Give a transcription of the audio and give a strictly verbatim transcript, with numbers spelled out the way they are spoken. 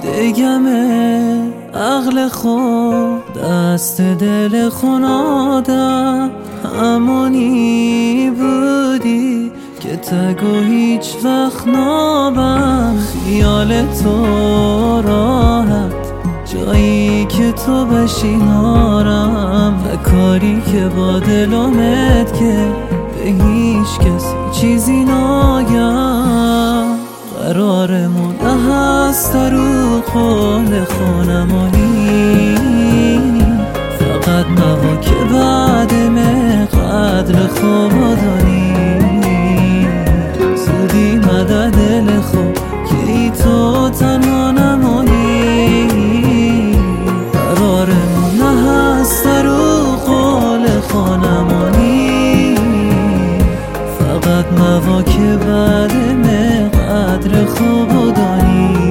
دگمه عقل خود دست دل خونادم همانی بودی که تگو هیچ وقت نابم خیال تو راحت جایی که تو بشی نارم و کاری که با دلمت که به هیچ کسی چیزی ناگم قرارمون هست رو قول خونمونی فقط نوا که بعد من قدر خوب دانی زودی مدد دل خوب که ای تو تنها نمونی قرارمون هست رو قول خونمونی فقط نوا که بعد من قدر خوب دانی